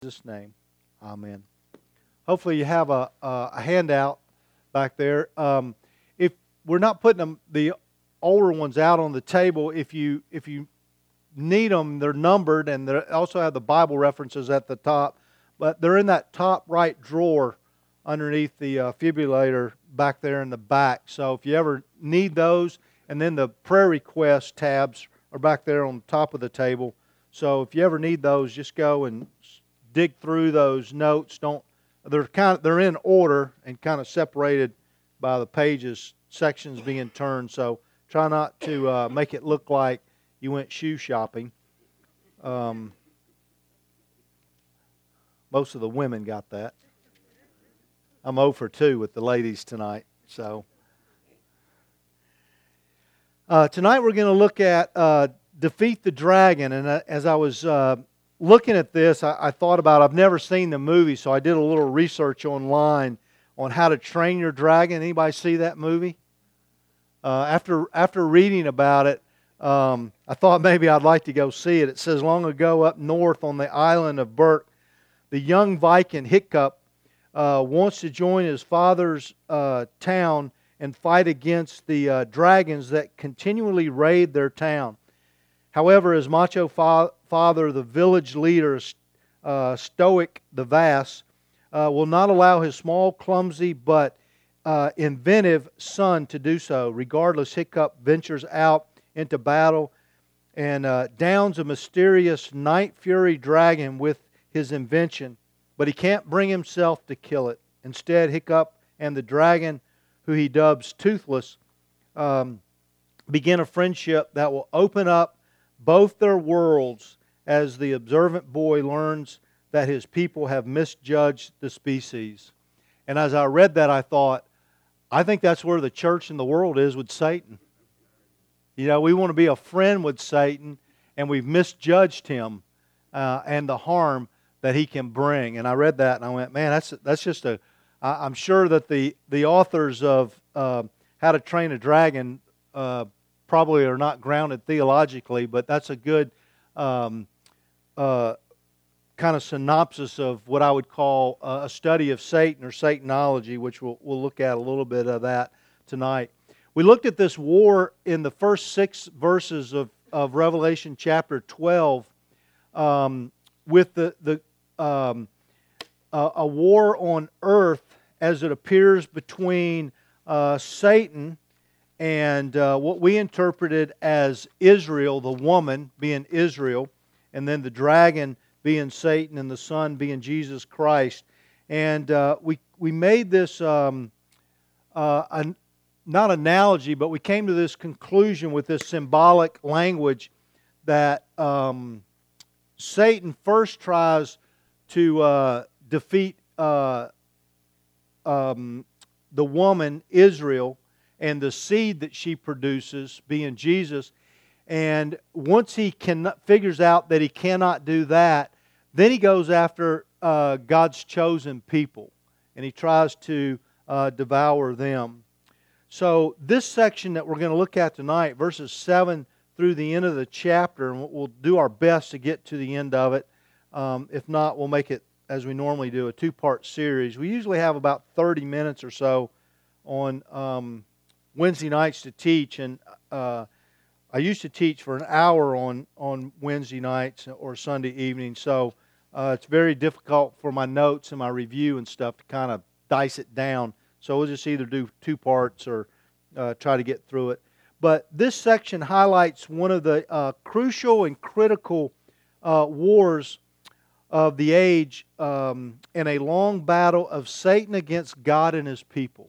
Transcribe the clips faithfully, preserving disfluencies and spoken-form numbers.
Jesus' name, amen. Hopefully you have a, a, a handout back there. Um, if we're not putting them, the older ones out on the table, if you if you need them, they're numbered, and they also have the Bible references at the top. But they're in that top right drawer underneath the uh, fibrillator back there in the back. So if you ever need those, and then the prayer request tabs are back there on top of the table. So if you ever need those, just go and dig through those notes. Don't they're kind of they're in order and kind of separated by the pages, sections being turned. So try not to uh, make it look like you went shoe shopping. Um, most of the women got that. I'm oh for two with the ladies tonight. So uh, tonight we're going to look at uh, Defeat the Dragon. And uh, as I was uh, looking at this, I, I thought about, I've never seen the movie, so I did a little research online on How to Train Your Dragon. Anybody see that movie? Uh, after after reading about it, um, I thought maybe I'd like to go see it. It says, long ago up north on the island of Berk, the young Viking Hiccup uh, wants to join his father's uh, town and fight against the uh, dragons that continually raid their town. However, his macho fa- father, the village leader, uh, Stoic the Vast, uh, will not allow his small, clumsy, but uh, inventive son to do so. Regardless, Hiccup ventures out into battle and uh, downs a mysterious night fury dragon with his invention, but he can't bring himself to kill it. Instead, Hiccup and the dragon, who he dubs Toothless, um, begin a friendship that will open up both their worlds as the observant boy learns that his people have misjudged the species. And as I read that, I thought, I think that's where the church in the world is with Satan. You know, we want to be a friend with Satan, and we've misjudged him uh, and the harm that he can bring. And I read that, and I went, man, that's that's just a. I, I'm sure that the the authors of uh, How to Train a Dragon uh, probably are not grounded theologically, but that's a good um, uh, kind of synopsis of what I would call a study of Satan or Satanology, which we'll we'll look at a little bit of that tonight. We looked at this war in the first six verses of, of Revelation chapter twelve um, with the, the um, uh, a war on earth as it appears between uh, Satan and uh, what we interpreted as Israel, the woman being Israel, and then the dragon being Satan and the son being Jesus Christ. And uh, we, we made this um, uh, an not analogy, but we came to this conclusion with this symbolic language that um, Satan first tries to uh, defeat uh, um, the woman, Israel, and the seed that she produces, being Jesus. And once he can, figures out that he cannot do that, then he goes after uh, God's chosen people, and he tries to uh, devour them. So this section that we're going to look at tonight, verses seven through the end of the chapter, and we'll do our best to get to the end of it. Um, if not, we'll make it, as we normally do, a two-part series. We usually have about thirty minutes or so on um, Wednesday nights to teach, and uh, I used to teach for an hour on, on Wednesday nights or Sunday evenings, so uh, it's very difficult for my notes and my review and stuff to kind of dice it down. So we'll just either do two parts or uh, try to get through it. But this section highlights one of the uh, crucial and critical uh, wars of the age um, in a long battle of Satan against God and His people.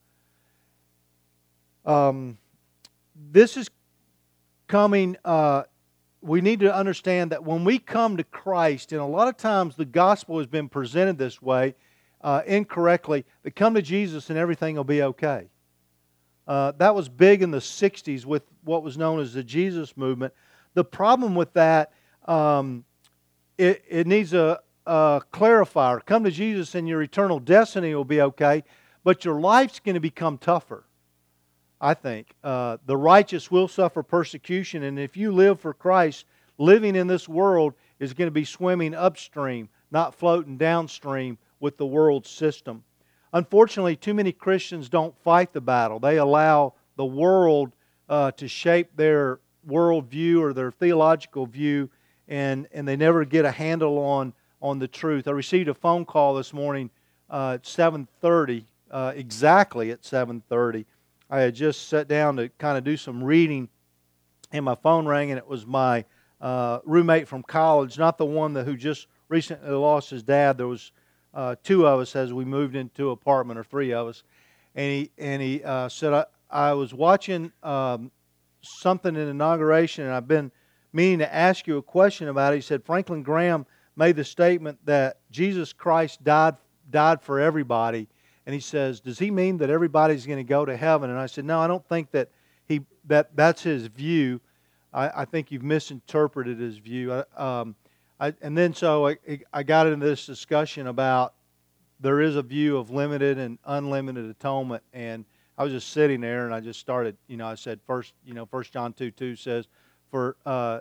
Um, this is coming, uh, we need to understand that when we come to Christ, and a lot of times the gospel has been presented this way, Uh, incorrectly, that come to Jesus and everything will be okay. Uh, that was big in the sixties with what was known as the Jesus movement. The problem with that, um, it, it needs a, a clarifier. Come to Jesus and your eternal destiny will be okay, but your life's going to become tougher, I think. Uh, the righteous will suffer persecution, and if you live for Christ, living in this world is going to be swimming upstream, not floating downstream with the world system. Unfortunately, too many Christians don't fight the battle. They allow the world uh, to shape their worldview or their theological view, and, and they never get a handle on, on the truth. I received a phone call this morning uh, at seven thirty, uh, exactly at seven thirty. I had just sat down to kind of do some reading, and my phone rang, and it was my uh, roommate from college, not the one that who just recently lost his dad. There was uh, two of us as we moved into an apartment, or three of us, and he and he uh, said, I, I was watching um, something in inauguration, and I've been meaning to ask you a question about it. He said, Franklin Graham made the statement that Jesus Christ died died for everybody. And he says, does he mean that everybody's going to go to heaven? And I said, no, I don't think that he that that's his view. I, I think you've misinterpreted his view. I, um, I, and then so I, I got into this discussion about there is a view of limited and unlimited atonement. And I was just sitting there, and I just started, you know, I said, first, you know, First John two two says, for uh,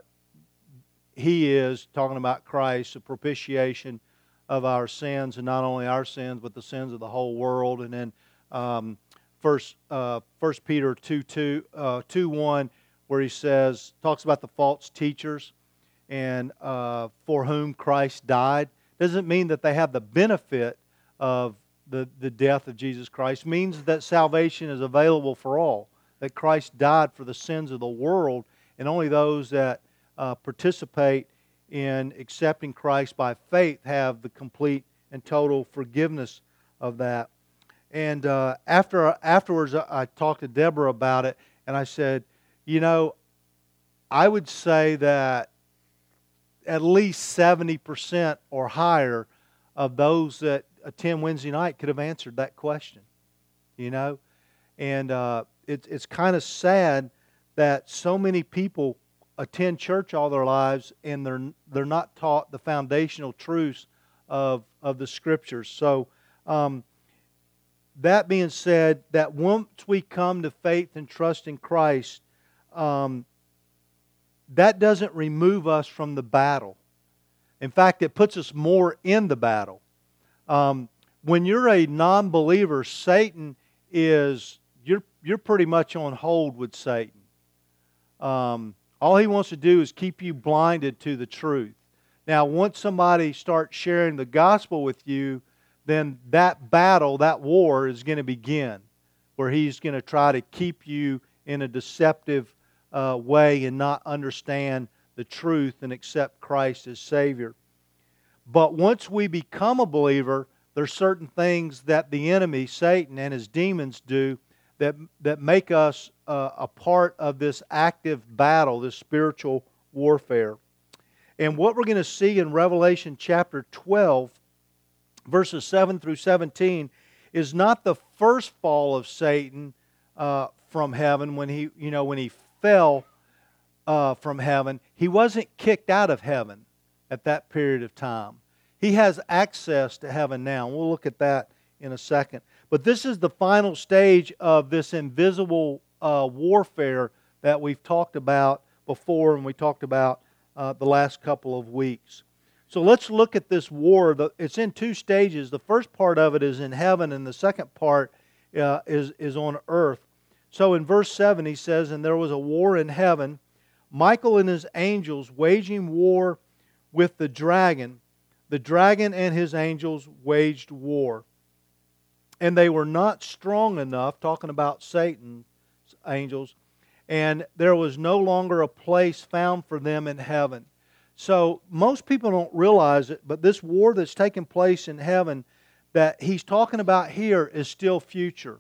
he is, talking about Christ, a propitiation of our sins, and not only our sins, but the sins of the whole world. And then um, First uh, First Peter two two uh, two one, where he says, talks about the false teachers and uh, for whom Christ died. Doesn't mean that they have the benefit of the the death of Jesus Christ. It means that salvation is available for all. That Christ died for the sins of the world, and only those that uh, participate in accepting Christ by faith have the complete and total forgiveness of that. And uh, after afterwards, I talked to Deborah about it, and I said, you know, I would say that at least seventy percent or higher of those that attend Wednesday night could have answered that question, you know. And uh, it, it's kind of sad that so many people attend church all their lives, and they're they're not taught the foundational truths of of the Scriptures. So, um, that being said, that once we come to faith and trust in Christ, um, that doesn't remove us from the battle. In fact, it puts us more in the battle. Um, when you're a non-believer, Satan is you're you're pretty much on hold with Satan. Um, All he wants to do is keep you blinded to the truth. Now, once somebody starts sharing the gospel with you, then that battle, that war is going to begin, where he's going to try to keep you in a deceptive uh, way and not understand the truth and accept Christ as Savior. But once we become a believer, there's certain things that the enemy, Satan, and his demons do that that make us uh, a part of this active battle, this spiritual warfare. And what we're going to see in Revelation chapter twelve, verses seven through seventeen, is not the first fall of Satan uh, from heaven. When he, you know, when he fell uh, from heaven, he wasn't kicked out of heaven at that period of time. He has access to heaven now. We'll look at that in a second. But this is the final stage of this invisible uh, warfare that we've talked about before, and we talked about uh, the last couple of weeks. So let's look at this war. It's in two stages. The first part of it is in heaven, and the second part uh, is, is on earth. So in verse seven he says, and there was a war in heaven, Michael and his angels waging war with the dragon. The dragon and his angels waged war. And they were not strong enough, talking about Satan's angels, and there was no longer a place found for them in heaven. So most people don't realize it, but this war that's taking place in heaven that he's talking about here is still future.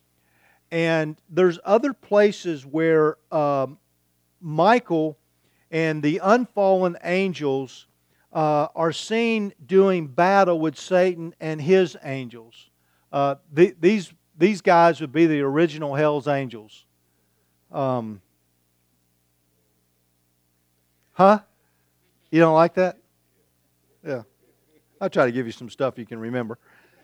And there's other places where um, Michael and the unfallen angels uh, are seen doing battle with Satan and his angels. Uh, the, these these guys would be the original Hell's Angels. Um, huh? You don't like that? Yeah. I'll try to give you some stuff you can remember.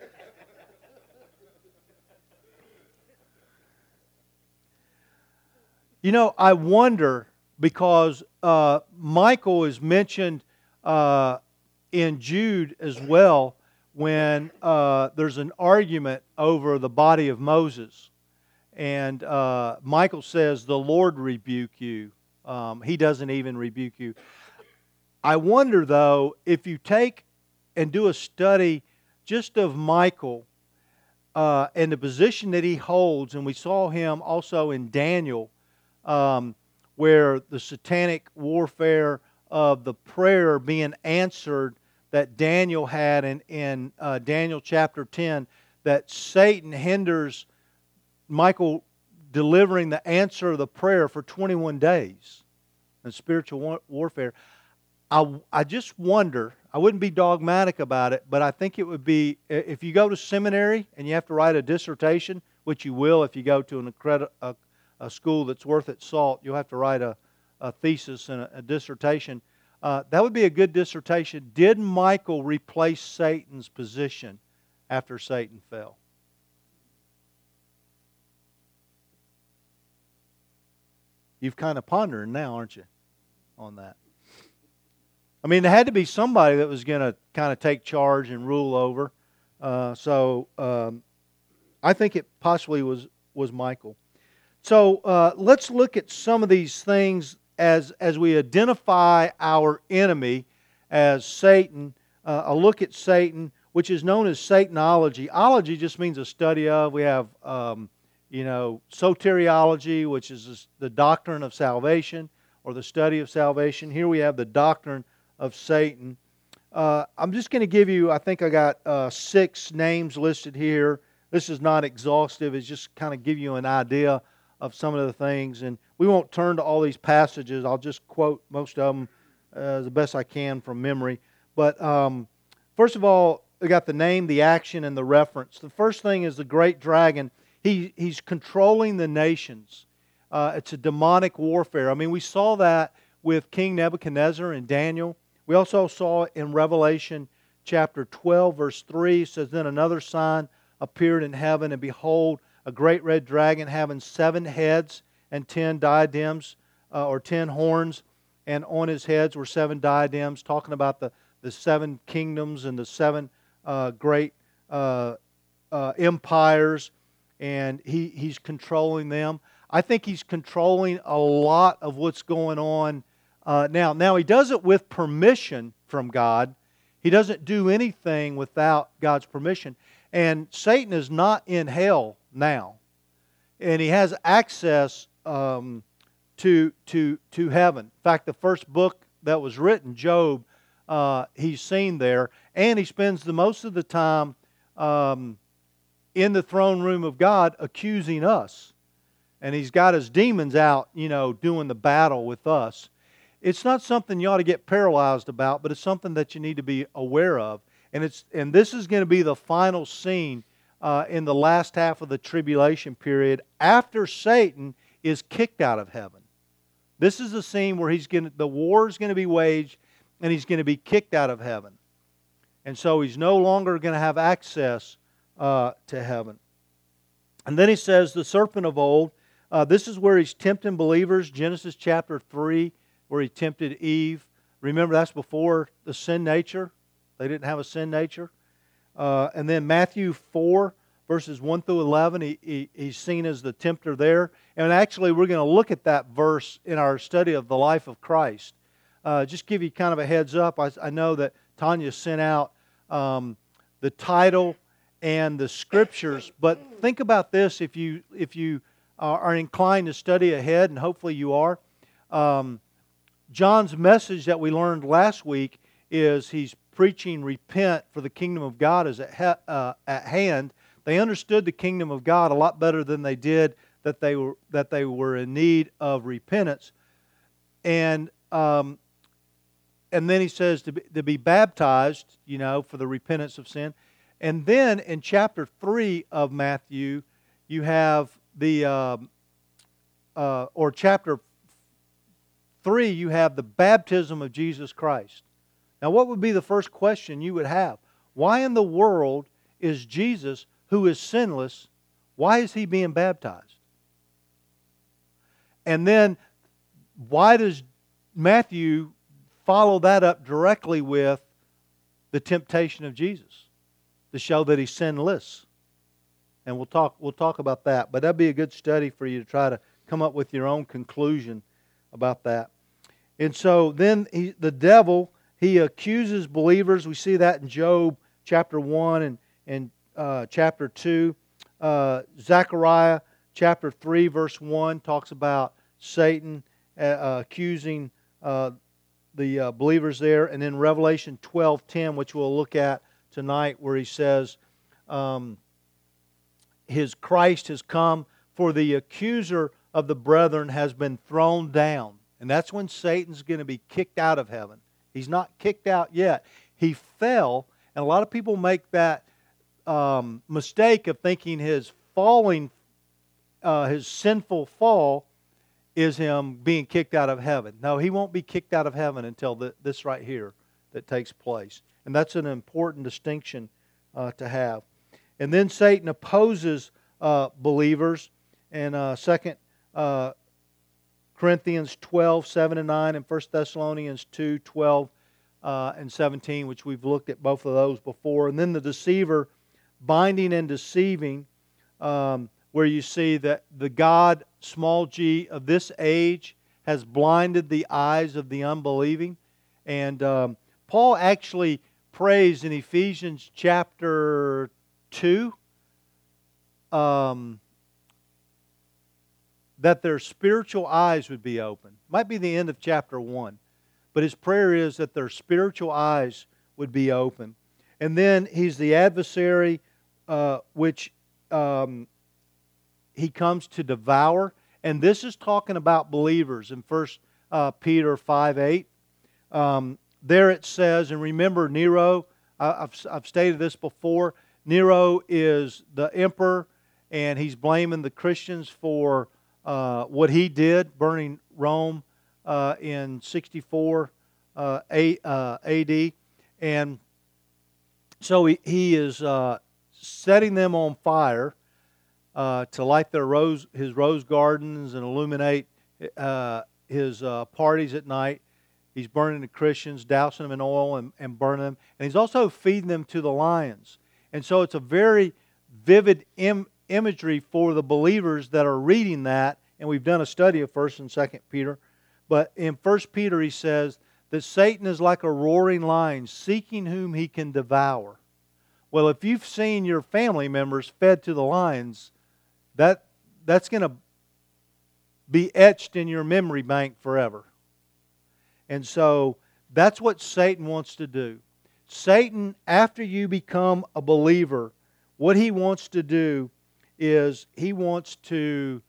You know, I wonder, because uh, Michael is mentioned uh, in Jude as well when uh, there's an argument over the body of Moses. And uh, Michael says, the Lord rebuke you. Um, he doesn't even rebuke you. I wonder, though, if you take and do a study just of Michael uh, and the position that he holds, and we saw him also in Daniel, um, where the satanic warfare of the prayer being answered that Daniel had in, in uh, Daniel chapter ten, that Satan hinders Michael delivering the answer of the prayer for twenty-one days in spiritual war- warfare. I, I just wonder, I wouldn't be dogmatic about it, but I think it would be, if you go to seminary and you have to write a dissertation, which you will if you go to an accredit, a, a school that's worth its salt, you'll have to write a, a thesis and a, a dissertation. Uh, that would be a good dissertation. Did Michael replace Satan's position after Satan fell? You've kind of pondering now, aren't you, on that? I mean, there had to be somebody that was going to kind of take charge and rule over. Uh, so um, I think it possibly was, was Michael. So uh, let's look at some of these things as, as we identify our enemy as Satan. Uh, a look at Satan, which is known as Satanology. Ology just means a study of. We have, um, you know, soteriology, which is the doctrine of salvation or the study of salvation. Here we have the doctrine of Satan. Uh, I'm just going to give you, I think I got uh, six names listed here. This is not exhaustive. It's just kind of give you an idea of some of the things. And we won't turn to all these passages. I'll just quote most of them uh, the best I can from memory. But um, first of all, we got the name, the action, and the reference. The first thing is the great dragon. He, he's controlling the nations. Uh, it's a demonic warfare. I mean, we saw that with King Nebuchadnezzar and Daniel. We also saw it in Revelation chapter twelve, verse three. It says, then another sign appeared in heaven, and behold, a great red dragon having seven heads and ten diadems, uh, or ten horns, and on his heads were seven diadems, talking about the, the seven kingdoms and the seven uh, great uh, uh, empires, and he, he's controlling them. I think he's controlling a lot of what's going on Uh, now, now, he does it with permission from God. He doesn't do anything without God's permission. And Satan is not in hell now. And he has access um, to, to, to heaven. In fact, the first book that was written, Job, uh, he's seen there. And he spends the most of the time um, in the throne room of God accusing us. And he's got his demons out, you know, doing the battle with us. It's not something you ought to get paralyzed about, but it's something that you need to be aware of. And it's and this is going to be the final scene uh, in the last half of the tribulation period after Satan is kicked out of heaven. This is the scene where he's going to, the war is going to be waged, and he's going to be kicked out of heaven. And so he's no longer going to have access uh, to heaven. And then he says, the serpent of old. Uh, this is where he's tempting believers. Genesis chapter three. Where he tempted Eve. Remember, that's before the sin nature. They didn't have a sin nature. Uh, and then Matthew four, verses one through eleven, he, he, he's seen as the tempter there. And actually, we're going to look at that verse in our study of the life of Christ. Uh, just give you kind of a heads up. I, I know that Tanya sent out um, the title and the scriptures. But think about this if you, if you are inclined to study ahead, and hopefully you are. Um, John's message that we learned last week is he's preaching repent, for the kingdom of God is at, he, uh, at hand. They understood the kingdom of God a lot better than they did that they were that they were in need of repentance. And um, and then he says to be, to be baptized, you know, for the repentance of sin. And then in chapter three of Matthew, you have the um, uh, or chapter three, you have the baptism of Jesus Christ. Now, what would be the first question you would have? Why in the world is Jesus, who is sinless, why is he being baptized? And then, why does Matthew follow that up directly with the temptation of Jesus to show that He's sinless. And we'll talk we'll talk about that. But that'd be a good study for you to try to come up with your own conclusion about that. And so then he, the devil, he accuses believers. We see that in Job chapter one and, and uh, chapter two. Uh, Zechariah chapter three verse one talks about Satan uh, uh, accusing uh, the uh, believers there. And then Revelation twelve ten, which we'll look at tonight, where he says, um, his Christ has come, for the accuser of the brethren has been thrown down. And that's when Satan's going to be kicked out of heaven. He's not kicked out yet. He fell, and a lot of people make that um, mistake of thinking his falling, uh, his sinful fall is him being kicked out of heaven. No, he won't be kicked out of heaven until the, this right here that takes place. And that's an important distinction uh, to have. And then Satan opposes uh, believers in uh, Second uh, Corinthians twelve, seven and nine, and First Thessalonians two, twelve uh, and seventeen, which we've looked at both of those before. And then the deceiver, binding and deceiving, um, where you see that the God, small g, of this age has blinded the eyes of the unbelieving. And um, Paul actually prays in Ephesians chapter two um, that their spiritual eyes would be open. Might be the end of chapter one. But his prayer is that their spiritual eyes would be open. And then he's the adversary, uh, which um, he comes to devour. And this is talking about believers in First uh, Peter five eight. Um, there it says, and remember Nero, I've, I've stated this before, Nero is the emperor, and he's blaming the Christians for uh, what he did, burning Rome uh, in sixty-four uh, A, uh, A D. And so he, he is uh, setting them on fire uh, to light their rose, his rose gardens and illuminate uh, his uh, parties at night. He's burning the Christians, dousing them in oil and, and burning them. And he's also feeding them to the lions. And so it's a very vivid im- imagery for the believers that are reading that. And we've done a study of First and Second Peter. But in First Peter he says that Satan is like a roaring lion, seeking whom he can devour. Well, if you've seen your family members fed to the lions, that that's going to be etched in your memory bank forever. And so that's what Satan wants to do. Satan, after you become a believer, what he wants to do is he wants to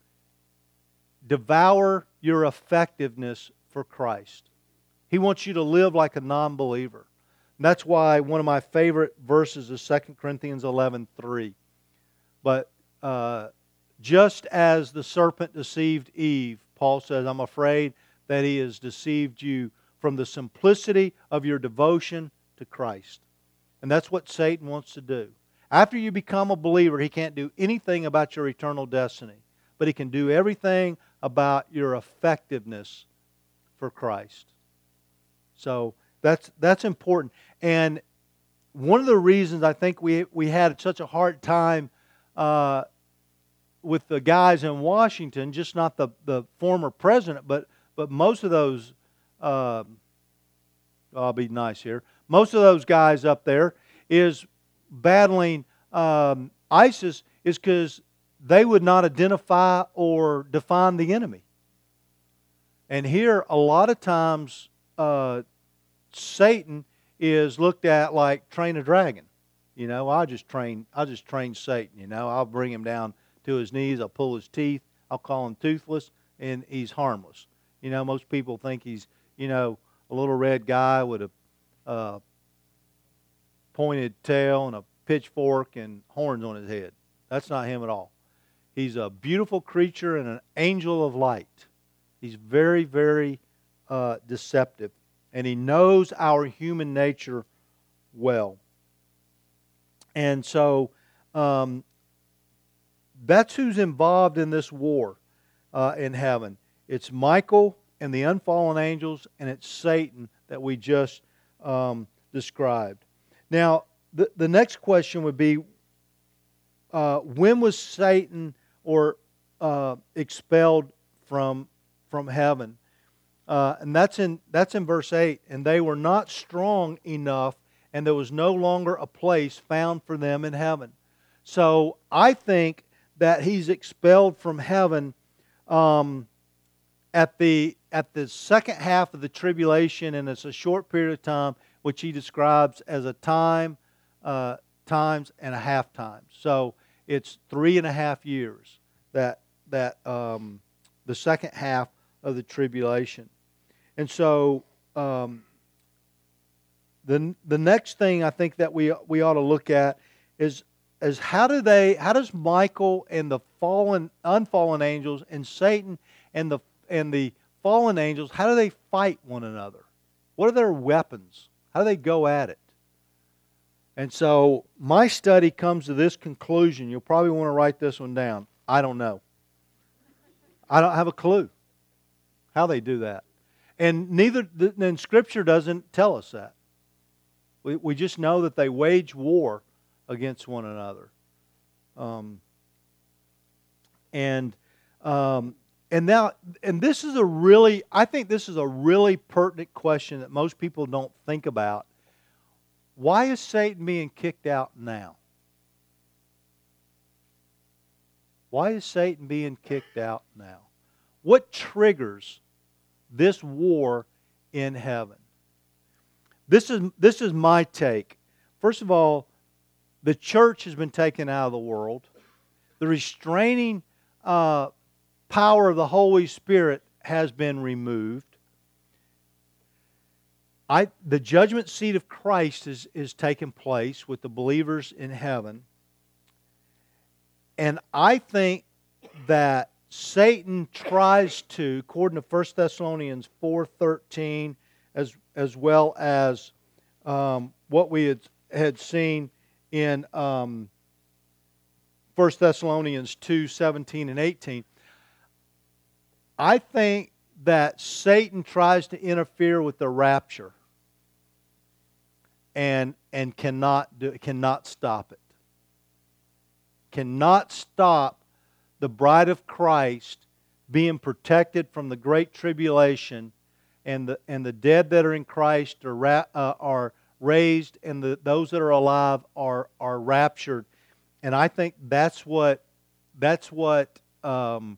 devour your effectiveness for Christ. He wants you to live like a non-believer. And that's why one of my favorite verses is Second Corinthians eleven three. But uh, just as the serpent deceived Eve, Paul says, I'm afraid that he has deceived you from the simplicity of your devotion to Christ. And that's what Satan wants to do. After you become a believer, he can't do anything about your eternal destiny, but he can do everything about your effectiveness for Christ. So that's that's important. And one of the reasons I think we we had such a hard time uh, with the guys in Washington, just not the, the former president, but but most of those, uh, I'll be nice here, most of those guys up there is battling um, ISIS is because they would not identify or define the enemy. And here, a lot of times, uh, Satan is looked at like train a dragon. You know, I'll just train, I'll just train Satan. You know, I'll bring him down to his knees. I'll pull his teeth. I'll call him toothless, and he's harmless. You know, most people think he's, you know, a little red guy with a uh, pointed tail and a pitchfork and horns on his head. That's not him at all. He's a beautiful creature and an angel of light. He's very, very uh, deceptive. And he knows our human nature well. And so um, that's who's involved in this war uh, in heaven. It's Michael and the unfallen angels, and it's Satan that we just um, described. Now, the, the next question would be, uh, when was Satan or uh, expelled from from heaven? Uh, and that's in that's in verse eight. And they were not strong enough, and there was no longer a place found for them in heaven. So I think that he's expelled from heaven um, at the at the second half of the tribulation, and it's a short period of time, which he describes as a time, uh, times, and a half time. So it's three and a half years that that um, the second half of the tribulation. And so um, the the next thing I think that we we ought to look at is is how do they how does Michael and the fallen unfallen angels and Satan and the and the fallen angels, how do they fight one another? What are their weapons? How do they go at it? And so my study comes to this conclusion. You'll probably want to write this one down. I don't know. I don't have a clue how they do that. And neither, then Scripture doesn't tell us that. We, we just know that they wage war against one another. Um, and um, and now, and this is a really, I think this is a really pertinent question that most people don't think about. Why is Satan being kicked out now? Why is Satan being kicked out now? What triggers this war in heaven? This is this is my take. First of all, the church has been taken out of the world. The restraining uh, power of the Holy Spirit has been removed. I, the judgment seat of Christ is, is taking place with the believers in heaven. And I think that Satan tries to, according to First Thessalonians four thirteen, as as well as um, what we had, had seen in um, First Thessalonians two seventeen and eighteen, I think that Satan tries to interfere with the rapture and and cannot do cannot stop it. Cannot stop the bride of Christ being protected from the great tribulation, and the and the dead that are in Christ are ra- uh, are raised, and the those that are alive are are raptured. And I think that's what that's what um,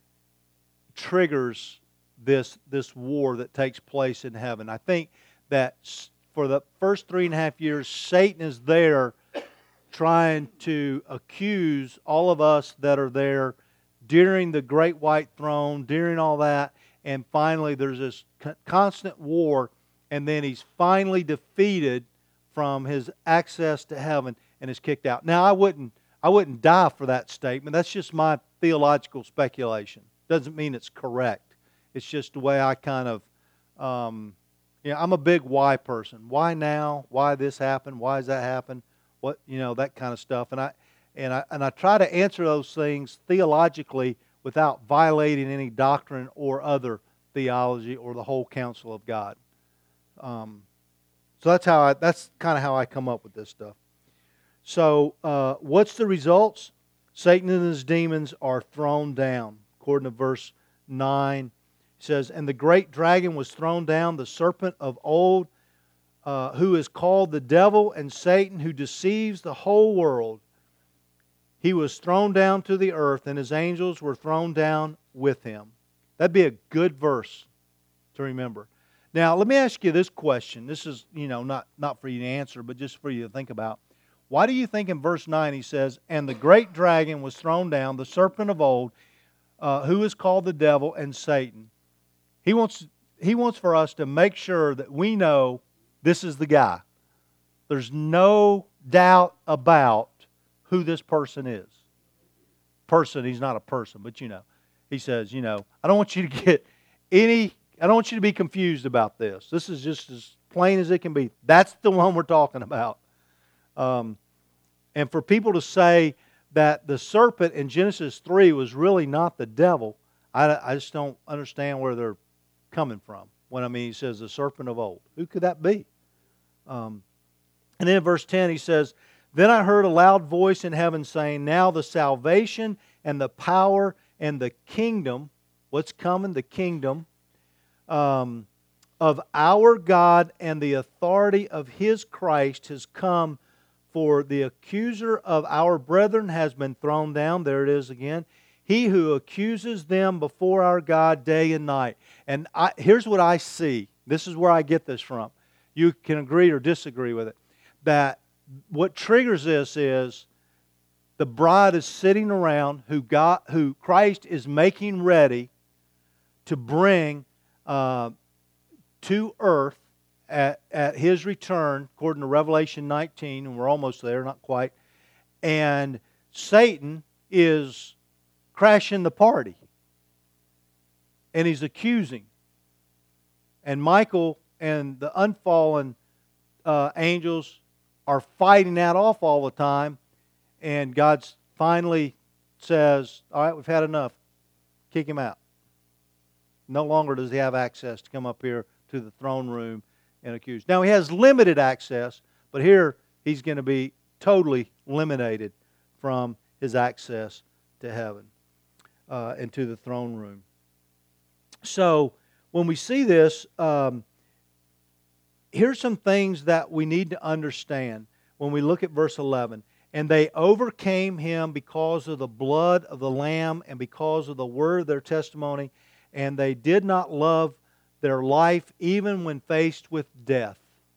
triggers this this war that takes place in heaven. I think that for the first three and a half years, Satan is there trying to accuse all of us that are there during the great white throne, during all that, and finally there's this constant war, and then he's finally defeated from his access to heaven and is kicked out. Now, I wouldn't I wouldn't die for that statement. That's just my theological speculation. Doesn't mean it's correct. It's just the way I kind of, um, you know, I'm a big why person. Why now? Why this happened? Why does that happen? What, you know, that kind of stuff. And I and I and I try to answer those things theologically without violating any doctrine or other theology or the whole counsel of God. Um, so that's how I, that's kind of how I come up with this stuff. So uh, what's the results? Satan and his demons are thrown down. According to verse nine, it says, "And the great dragon was thrown down, the serpent of old, uh, who is called the devil and Satan, who deceives the whole world. He was thrown down to the earth, and his angels were thrown down with him." That'd be a good verse to remember. Now, let me ask you this question. This is, you know, not, not for you to answer, but just for you to think about. Why do you think in verse nine he says, "And the great dragon was thrown down, the serpent of old, uh, who is called the devil and Satan"? He wants, he wants for us to make sure that we know this is the guy. There's no doubt about who this person is. Person, he's not a person, but you know. He says, you know, I don't want you to get any, I don't want you to be confused about this. This is just as plain as it can be. That's the one we're talking about. Um, and for people to say that the serpent in Genesis three was really not the devil, I, I just don't understand where they're coming from. When I mean he says the serpent of old. Who could that be? Um, And then in verse ten he says, "Then I heard a loud voice in heaven saying, Now the salvation and the power and the kingdom," what's coming? The kingdom, um, "of our God and the authority of His Christ has come, for the accuser of our brethren has been thrown down." There it is again. "He who accuses them before our God day and night." And I, here's what I see. This is where I get this from. You can agree or disagree with it. That what triggers this is the bride is sitting around who God, who Christ is making ready to bring uh, to earth at, at His return, according to Revelation nineteen, and we're almost there, not quite. And Satan is crashing the party. And he's accusing. And Michael and the unfallen uh, angels are fighting that off all the time. And God finally says, "All right, we've had enough. Kick him out." No longer does he have access to come up here to the throne room and accuse. Now, he has limited access, but here he's going to be totally eliminated from his access to heaven uh, and to the throne room. So, when we see this, um, here's some things that we need to understand when we look at verse eleven. "And they overcame him because of the blood of the Lamb and because of the word of their testimony, and they did not love their life even when faced with death."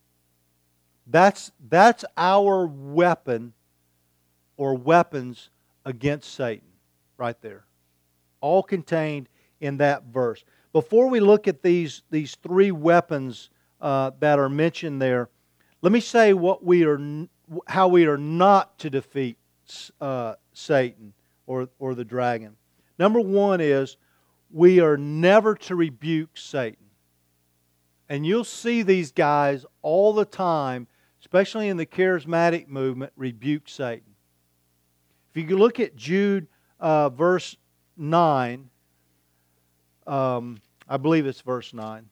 That's, that's our weapon or weapons against Satan right there. All contained in that verse. Before we look at these, these three weapons uh, that are mentioned there, let me say what we are, how we are not to defeat uh, Satan or, or the dragon. Number one is we are never to rebuke Satan. And you'll see these guys all the time, especially in the charismatic movement, rebuke Satan. If you look at Jude uh, verse nine, um, I believe it's verse nine.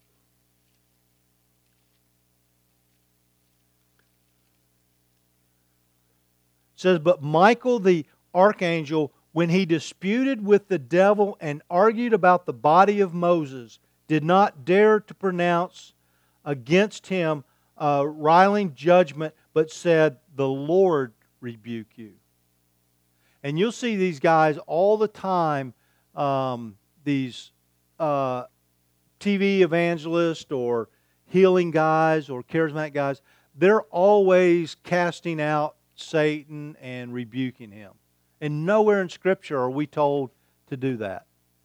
It says, "But Michael the archangel, when he disputed with the devil and argued about the body of Moses, did not dare to pronounce against him a riling judgment, but said, 'The Lord rebuke you.'" And you'll see these guys all the time, um, these uh, T V evangelists or healing guys or charismatic guys, they're always casting out Satan and rebuking him. And nowhere in Scripture are we told to do that.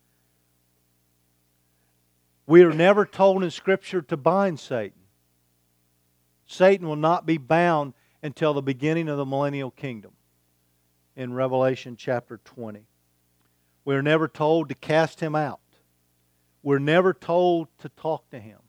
We are never told in Scripture to bind Satan. Satan will not be bound until the beginning of the millennial kingdom in Revelation chapter twenty. We are never told to cast him out. We're never told to talk to him.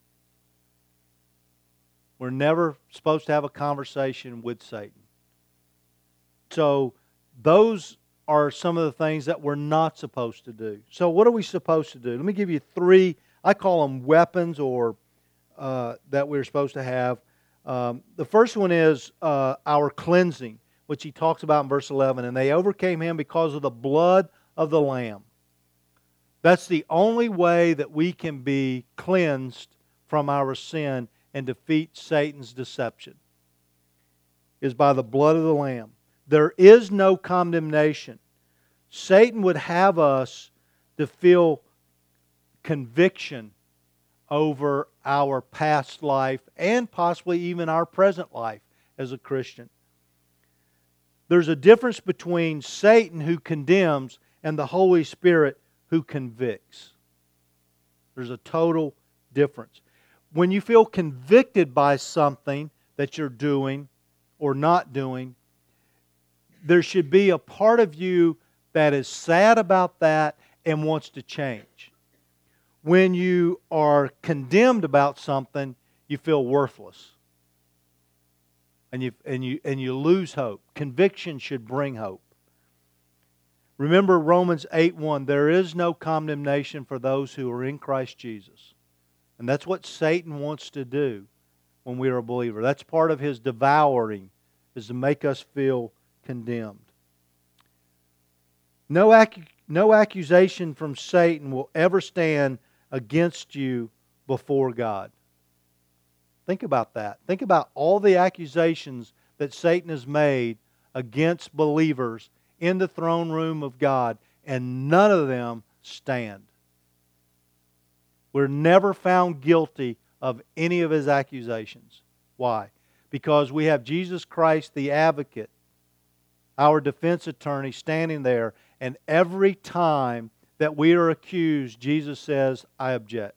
We're never supposed to have a conversation with Satan. So those are some of the things that we're not supposed to do. So what are we supposed to do? Let me give you three, I call them weapons or uh, that we're supposed to have. Um, the first one is uh, our cleansing, which he talks about in verse eleven. "And they overcame him because of the blood of the Lamb." That's the only way that we can be cleansed from our sin and defeat Satan's deception, is by the blood of the Lamb. There is no condemnation. Satan would have us to feel conviction over our past life and possibly even our present life as a Christian. There's a difference between Satan, who condemns, and the Holy Spirit, who convicts. There's a total difference. When you feel convicted by something that you're doing or not doing, there should be a part of you that is sad about that and wants to change. When you are condemned about something, you feel worthless. And you, and you, and you lose hope. Conviction should bring hope. Remember Romans eight one, "There is no condemnation for those who are in Christ Jesus." And that's what Satan wants to do. when we are a believer. That's part of His devouring, is to make us feel condemned. No, ac- no accusation from Satan will ever stand against you before God. Think about that. Think about all the accusations that Satan has made against believers in the throne room of God, and none of them stand. We're never found guilty of any of his accusations. Why? Because we have Jesus Christ, the advocate, our defense attorney, standing there, and every time that we are accused, Jesus says, I object.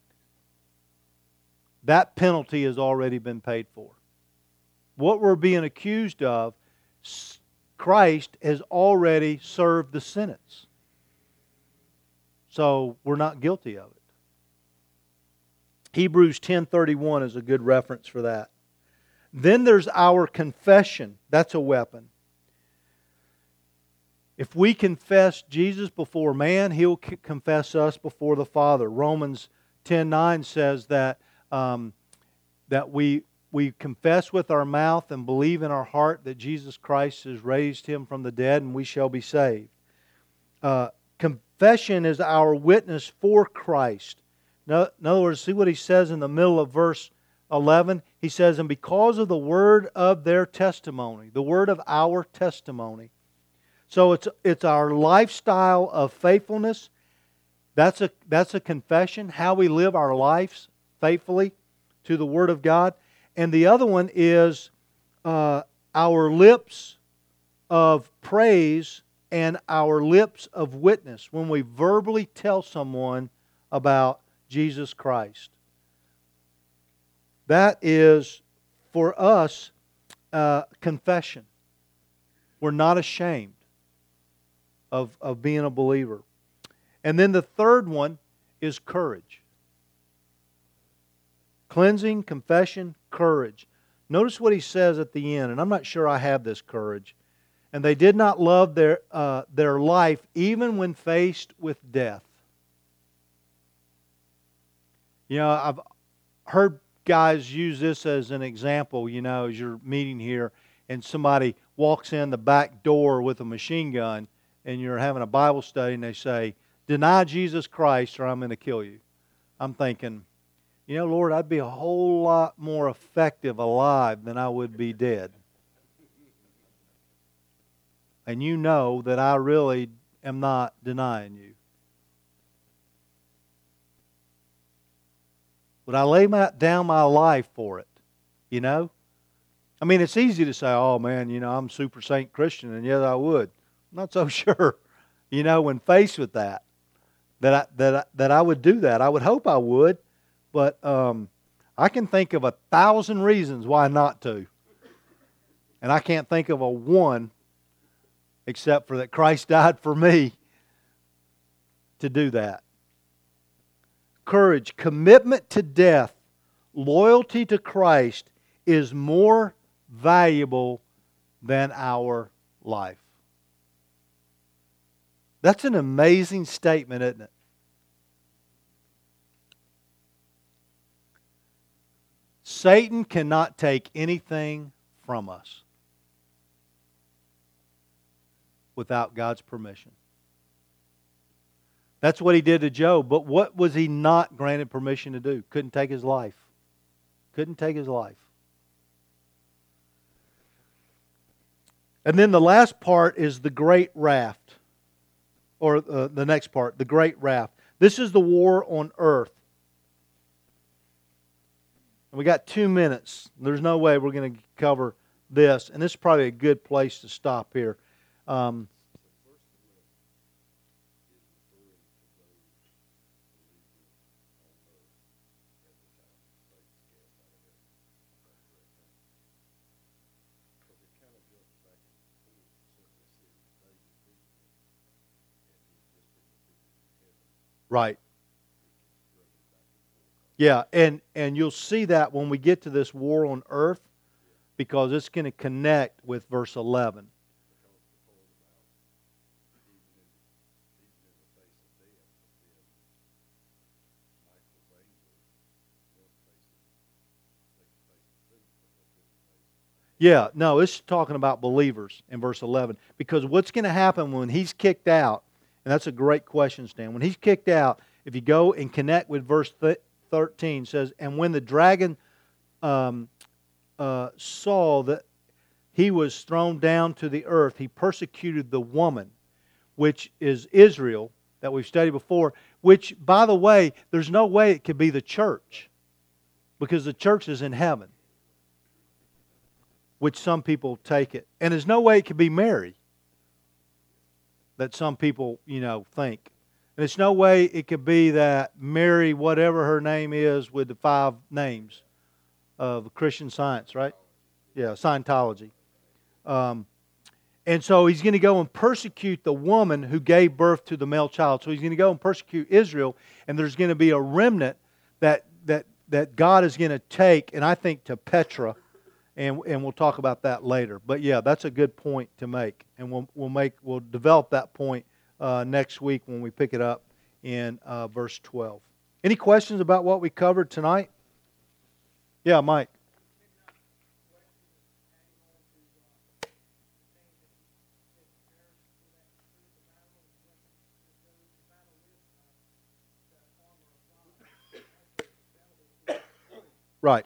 That penalty has already been paid for. What we're being accused of, Christ has already served the sentence. So we're not guilty of it. Hebrews ten thirty-one is a good reference for that. Then there's our confession. That's a weapon. If we confess Jesus before man, He'll confess us before the Father. Romans ten nine says that um, that we we confess with our mouth and believe in our heart that Jesus Christ has raised Him from the dead, and we shall be saved. Uh, confession is our witness for Christ. In other words, see what he says in the middle of verse eleven? He says, and because of the word of their testimony, the word of our testimony. So it's it's our lifestyle of faithfulness. That's a, that's a confession, how we live our lives faithfully to the Word of God. And the other one is uh, our lips of praise and our lips of witness, when we verbally tell someone about Jesus Christ. That is, for us, uh, confession. We're not ashamed of, of being a believer. And then the third one is courage. Cleansing, confession, courage. Notice what he says at the end, and I'm not sure I have this courage. And they did not love their, uh, their life even when faced with death. You know, I've heard guys use this as an example, you know, as you're meeting here and somebody walks in the back door with a machine gun and you're having a Bible study and they say, deny Jesus Christ or I'm going to kill you. I'm thinking, you know, Lord, I'd be a whole lot more effective alive than I would be dead. And you know that I really am not denying you. Would I lay my, down my life for it? You know? I mean, it's easy to say, oh man, you know, I'm super saint Christian, and yes, I would. I'm not so sure, you know, when faced with that, that I, that I, that I would do that. I would hope I would, but um, I can think of a thousand reasons why not to. And I can't think of a one except for that Christ died for me to do that. Courage, commitment to death, loyalty to Christ is more valuable than our life. That's an amazing statement, isn't it? Satan cannot take anything from us without God's permission. That's what he did to Job. But what was he not granted permission to do? Couldn't take his life. Couldn't take his life. And then the last part is the great raft. Or uh, the next part, the great raft. This is the war on earth. We got two minutes. There's no way we're going to cover this. And this is probably a good place to stop here. Um, Right. Yeah, and, and you'll see that when we get to this war on earth, because it's going to connect with verse eleven. Yeah, no, it's talking about believers in verse eleven. Because what's going to happen when he's kicked out, and that's a great question, Stan. When he's kicked out, if you go and connect with verse thirteen, it says, and when the dragon um, uh, saw that he was thrown down to the earth, he persecuted the woman, which is Israel, that we've studied before, which, by the way, there's no way it could be the church, because the church is in heaven, which some people take it. And there's no way it could be Mary, that some people, you know, think. And there's no way it could be that Mary, whatever her name is, with the five names of Christian Science, right? Yeah, Scientology. Um, and so he's going to go and persecute the woman who gave birth to the male child. So he's going to go and persecute Israel, and there's going to be a remnant that that that God is going to take, and I think to Petra. And, and we'll talk about that later. But yeah, that's a good point to make. And we'll we'll make we'll develop that point uh, next week when we pick it up in uh, verse twelve. Any questions about what we covered tonight? Yeah, Mike. Right.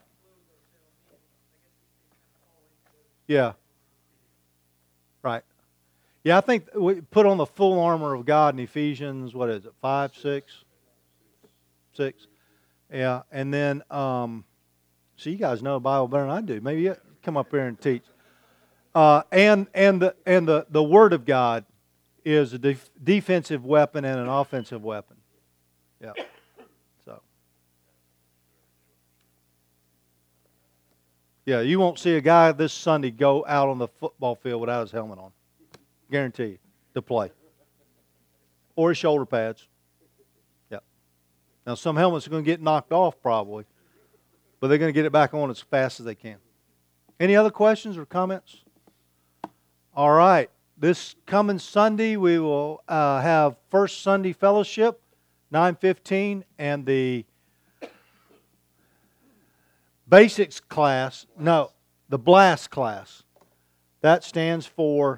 Yeah. Right. Yeah, I think we put on the full armor of God in Ephesians, what is it, five, six? Six. Yeah, and then, um, so you guys know the Bible better than I do. Maybe you come up here and teach. Uh, and and the and the, the Word of God is a def- defensive weapon and an offensive weapon. Yeah. So. Yeah, you won't see a guy this Sunday go out on the football field without his helmet on. Guarantee you, to play. Or his shoulder pads. Yeah. Now, some helmets are going to get knocked off probably, but they're going to get it back on as fast as they can. Any other questions or comments? All right. This coming Sunday, we will uh, have First Sunday Fellowship, nine fifteen, and the Basics class, no, the BLAST class. That stands for...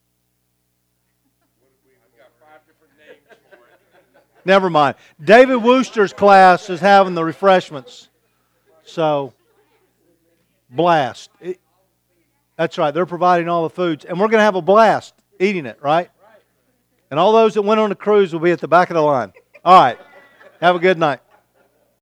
Never mind. David Wooster's class is having the refreshments. So, BLAST. It, that's right. They're providing all the foods. And we're going to have a blast eating it, right? And all those that went on the cruise will be at the back of the line. All right. Have a good night.